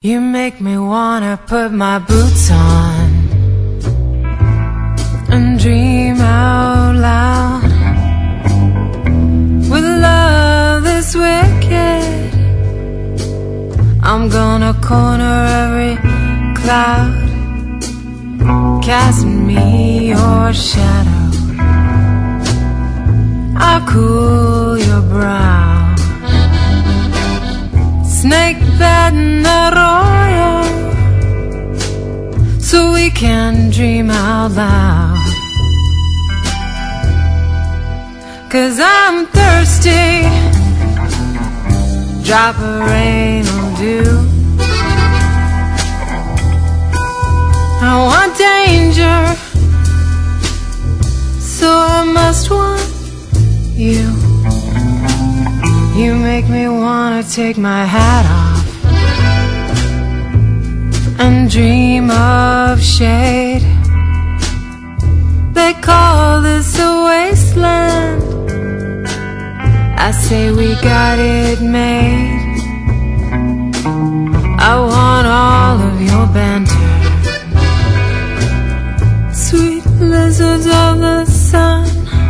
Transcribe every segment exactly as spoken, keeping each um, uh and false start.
You make me wanna put my boots on and dream out loud. With love this wicked, I'm gonna corner every cloud, cast me your shadow. I'll cool your brow. Snake that in the royal, so we can dream out loud. Cause I'm thirsty, drop of rain will do. I want danger, so I must want you. You make me wanna take my hat off and dream of shade. They call this a wasteland, I say we got it made. I want all of your banter, sweet lizards of the sun.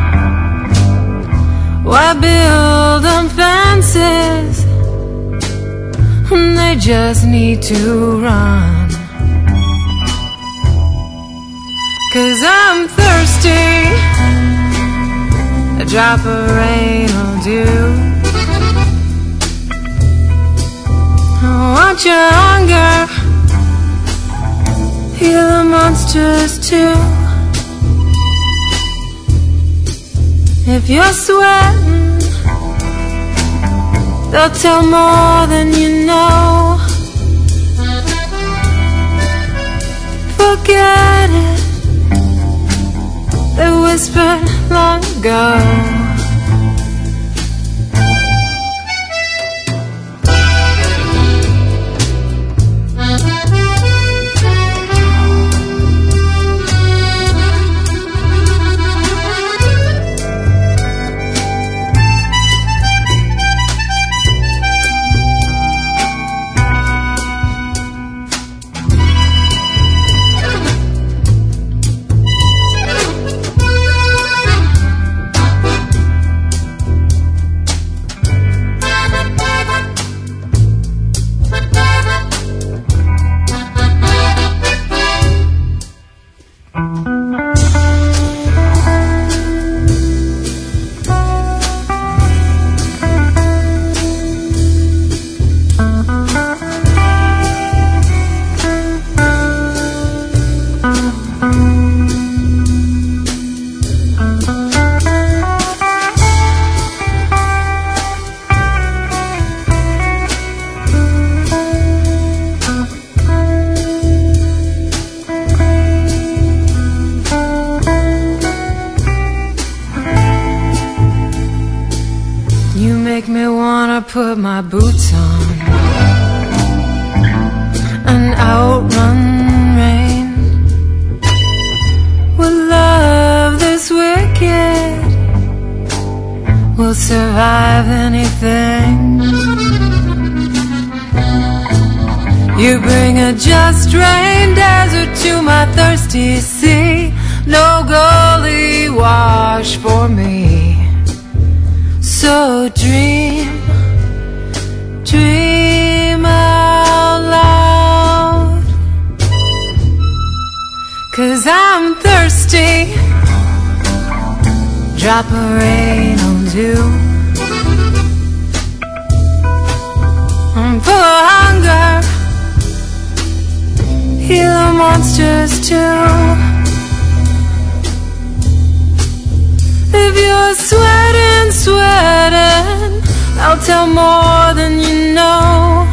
Why build them fences when they just need to run? Cause I'm thirsty, a drop of rain will do. I want your hunger, heal the monsters too. If you're sweating, they'll tell more than you know. Forget it, they whispered long ago. Put my boots on and outrun rain. With love this wicked, we'll survive anything. You bring a just rain desert to my thirsty sea. No gully wash for me. So dream, dream out loud. Cause I'm thirsty, drop of rain will do. I'm full of hunger, heal the monsters too. If you're sweating, sweating, I'll tell more than you know.